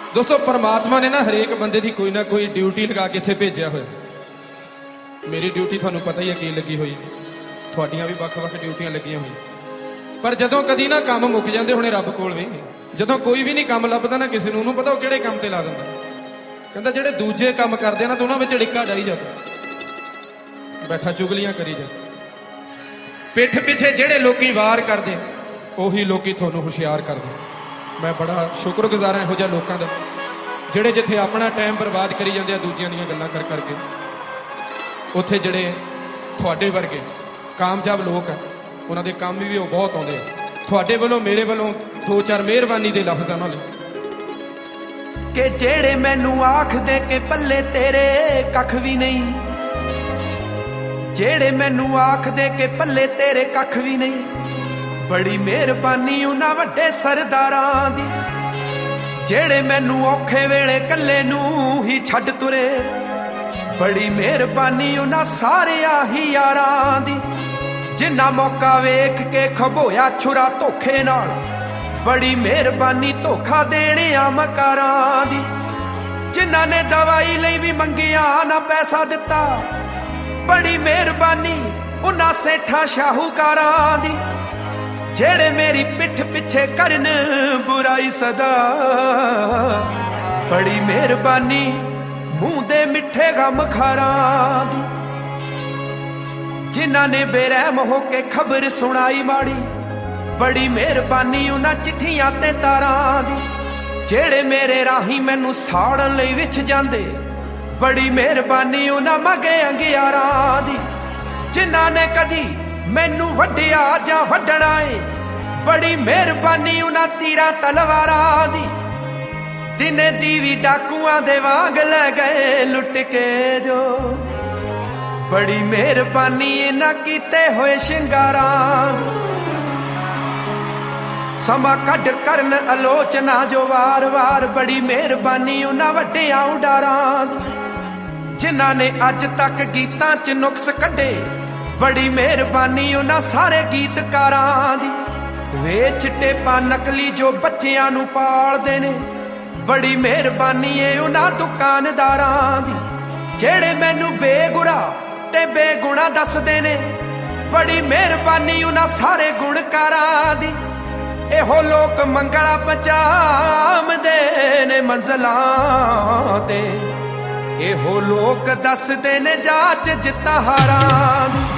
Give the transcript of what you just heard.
दोस्तों परमात्मा ने ना हरेक बंदे की कोई ना कोई ड्यूटी लगा के इत्थे भेजा हो। मेरी ड्यूटी थानू पता ही है की लगी हुई, थोड़ियां भी वख-वख ड्यूटियां लगियां हुई। पर जदों कदी ना काम मुक जाते हुणे रब कोल भी जदों कोई भी नहीं काम लभदा ना किसी नूं, पता वो किहड़े काम ते ला दिंदा। कहंदा जिहड़े दूजे काम करदे ना उन्हां विच ढिक्का डाई जा, बैठा चुगलियां करी जा। पिठ पिछे जिहड़े लोकी वार करदे उही लोकी तुहानूं हुशियार करदे। मैं बड़ा शुक्रगुजार हाँ इहो जिहे लोकां दा जिहड़े जिथे अपना टाइम बर्बाद करी जांदे आ दूजियां दीयां गल्लां कर करके, उत्थे जिहड़े तुहाडे वर्गे कामयाब लोग आ उन्हां दे काम भी वो बहुत आउंदे आ। तुहाडे वल्लों मेरे वल्लों दो चार मेहरबानी दे लफ्ज़ उन्हां लई कि जेड़े मैनू आख दे के पल्ले तेरे कख भी नहीं, जेड़े मैनू आख दे के पल्ले तेरे कख भी नहीं। बड़ी मेहरबानी उन्हां वड्डे सरदारां दी जेड़े मैनू औखे वेले कल्ले नू ही छड्ड तुरे। बड़ी मेहरबानी उन्हां सारियां ही यारां दी जिन्ना मौका वेख के खबोया छुरा धोखे नाल। बड़ी मेहरबानी धोखा देने मकारां दी जिन्हां ने दवाई लई भी मंगिया ना पैसा दिता। बड़ी मेहरबानी उन्हां सेठा शाहूकारां दी जेड़े मेरी पिठ पिछे करन बुराई सदा। बड़ी मेहरबानी मुंह दे मिठे गम खारां दी जिन्हां ने बेरहम होके खबर सुनाई माड़ी। बड़ी मेहरबानी उन्हां चिट्ठियां ते तारां दी जेड़े मेरे राही मैनू साड़न लई विछ जांदे। बड़ी मेहरबानी उन्हां मगे अंगियारां दी जिन्हां ने कदी मैनू वड्डिया जां वड्डणा ए। बड़ी मेहरबानी उन्हां तीरां तलवारां दी दिने दीवी डाकुआं दे वांग लै गए लुट के जो। बड़ी मेहरबानी इन्हां कीते होए शिंगारां दी समा कढ करन आलोचना जो वार वार। बड़ी मेहरबानी उन्हां वड्डियां उडारां दी जिन्हां ने अज तक गीतां च नुक्स कढे। बड़ी मेहरबानी उन्हां सारे गीतकारां दी वेच टेपा नकली जो बच्चियां नू पालदे ने। बड़ी मेहरबानी है उन्हां दुकानदारां दी जेड़े मैनू बेगुरा ते बेगुणा दसदे ने। बड़ी मेहरबानी उन्हां सारे गुणकारां दी एहो लोक मंगला पहुंचामदे ने मंज़िलां ते। एहो लोक दसदे ने जाच जिता हारां दी।